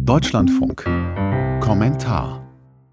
Deutschlandfunk. Kommentar.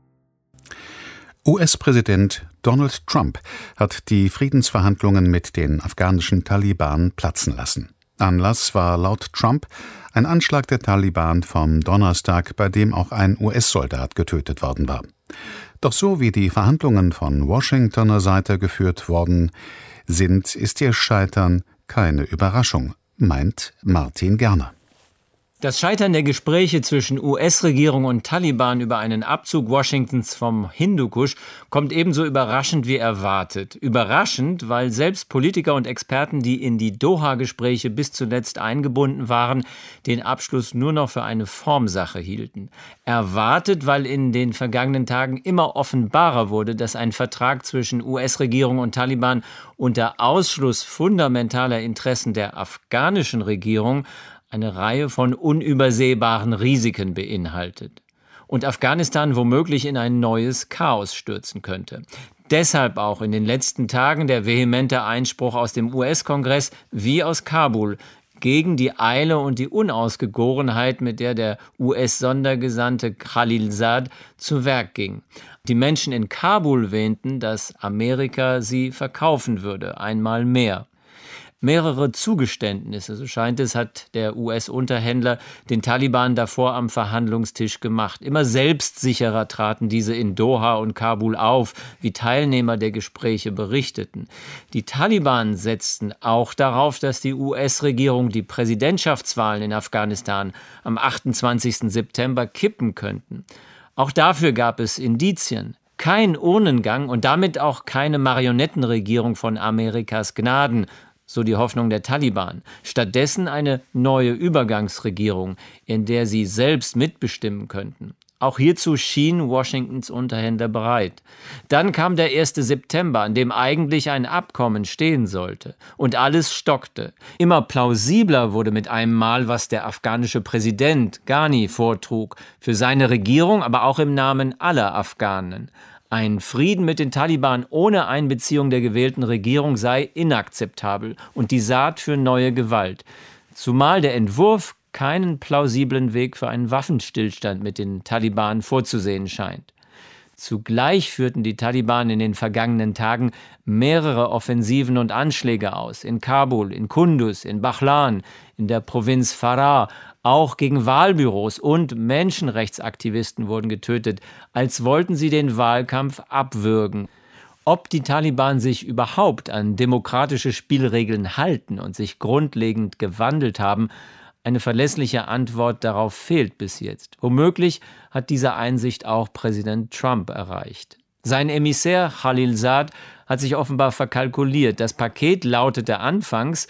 US-Präsident Donald Trump hat die Friedensverhandlungen mit den afghanischen Taliban platzen lassen. Anlass war laut Trump ein Anschlag der Taliban vom Donnerstag, bei dem auch ein US-Soldat getötet worden war. Doch so wie die Verhandlungen von Washingtoner Seite geführt worden sind, ist ihr Scheitern keine Überraschung, meint Martin Gerner. Das Scheitern der Gespräche zwischen US-Regierung und Taliban über einen Abzug Washingtons vom Hindukusch kommt ebenso überraschend wie erwartet. Überraschend, weil selbst Politiker und Experten, die in die Doha-Gespräche bis zuletzt eingebunden waren, den Abschluss nur noch für eine Formsache hielten. Erwartet, weil in den vergangenen Tagen immer offenbarer wurde, dass ein Vertrag zwischen US-Regierung und Taliban unter Ausschluss fundamentaler Interessen der afghanischen Regierung eine Reihe von unübersehbaren Risiken beinhaltet und Afghanistan womöglich in ein neues Chaos stürzen könnte. Deshalb auch in den letzten Tagen der vehemente Einspruch aus dem US-Kongress wie aus Kabul gegen die Eile und die Unausgegorenheit, mit der der US-Sondergesandte Khalilzad zu Werk ging. Die Menschen in Kabul wähnten, dass Amerika sie verkaufen würde, einmal mehr. Mehrere Zugeständnisse, so scheint es, hat der US-Unterhändler den Taliban davor am Verhandlungstisch gemacht. Immer selbstsicherer traten diese in Doha und Kabul auf, wie Teilnehmer der Gespräche berichteten. Die Taliban setzten auch darauf, dass die US-Regierung die Präsidentschaftswahlen in Afghanistan am 28. September kippen könnten. Auch dafür gab es Indizien. Kein Urnengang und damit auch keine Marionettenregierung von Amerikas Gnaden, so die Hoffnung der Taliban. Stattdessen eine neue Übergangsregierung, in der sie selbst mitbestimmen könnten. Auch hierzu schien Washingtons Unterhändler bereit. Dann kam der 1. September, an dem eigentlich ein Abkommen stehen sollte. Und alles stockte. Immer plausibler wurde mit einem Mal, was der afghanische Präsident Ghani vortrug. Für seine Regierung, aber auch im Namen aller Afghanen. Ein Frieden mit den Taliban ohne Einbeziehung der gewählten Regierung sei inakzeptabel und die Saat für neue Gewalt. Zumal der Entwurf keinen plausiblen Weg für einen Waffenstillstand mit den Taliban vorzusehen scheint. Zugleich führten die Taliban in den vergangenen Tagen mehrere Offensiven und Anschläge aus. In Kabul, in Kunduz, in Baghlan, in der Provinz Farah. Auch gegen Wahlbüros und Menschenrechtsaktivisten wurden getötet, als wollten sie den Wahlkampf abwürgen. Ob die Taliban sich überhaupt an demokratische Spielregeln halten und sich grundlegend gewandelt haben, eine verlässliche Antwort darauf fehlt bis jetzt. Womöglich hat diese Einsicht auch Präsident Trump erreicht. Sein Emissär Khalilzad hat sich offenbar verkalkuliert. Das Paket lautete anfangs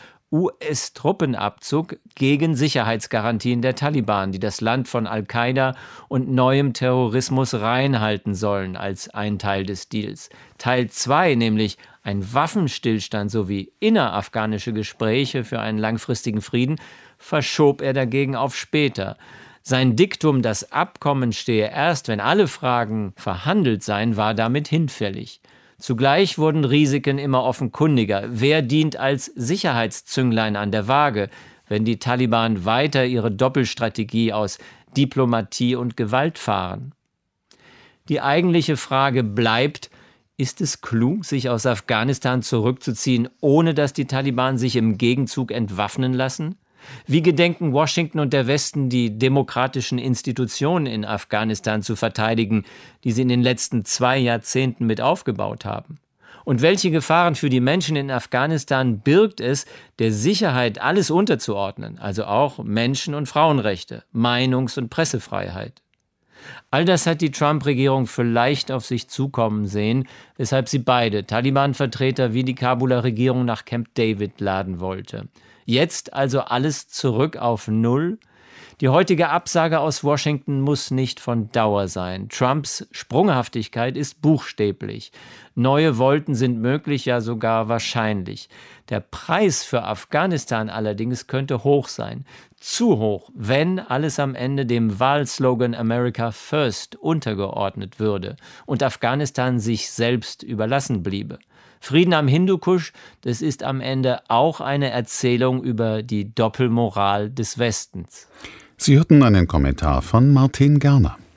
US-Truppenabzug gegen Sicherheitsgarantien der Taliban, die das Land von Al-Qaida und neuem Terrorismus reinhalten sollen, als ein Teil des Deals. Teil 2, nämlich ein Waffenstillstand sowie innerafghanische Gespräche für einen langfristigen Frieden, verschob er dagegen auf später. Sein Diktum, das Abkommen stehe erst, wenn alle Fragen verhandelt seien, war damit hinfällig. Zugleich wurden Risiken immer offenkundiger. Wer dient als Sicherheitszünglein an der Waage, wenn die Taliban weiter ihre Doppelstrategie aus Diplomatie und Gewalt fahren? Die eigentliche Frage bleibt, ist es klug, sich aus Afghanistan zurückzuziehen, ohne dass die Taliban sich im Gegenzug entwaffnen lassen? Wie gedenken Washington und der Westen, die demokratischen Institutionen in Afghanistan zu verteidigen, die sie in den letzten 2 Jahrzehnten mit aufgebaut haben? Und welche Gefahren für die Menschen in Afghanistan birgt es, der Sicherheit alles unterzuordnen, also auch Menschen- und Frauenrechte, Meinungs- und Pressefreiheit? All das hat die Trump-Regierung vielleicht auf sich zukommen sehen, weshalb sie beide, Taliban-Vertreter wie die Kabuler Regierung, nach Camp David laden wollte. Jetzt also alles zurück auf Null? Die heutige Absage aus Washington muss nicht von Dauer sein. Trumps Sprunghaftigkeit ist buchstäblich. Neue Wolken sind möglich, ja sogar wahrscheinlich. Der Preis für Afghanistan allerdings könnte hoch sein. Zu hoch, wenn alles am Ende dem Wahlslogan America First untergeordnet würde und Afghanistan sich selbst überlassen bliebe. Frieden am Hindukusch, das ist am Ende auch eine Erzählung über die Doppelmoral des Westens. Sie hörten einen Kommentar von Martin Gerner.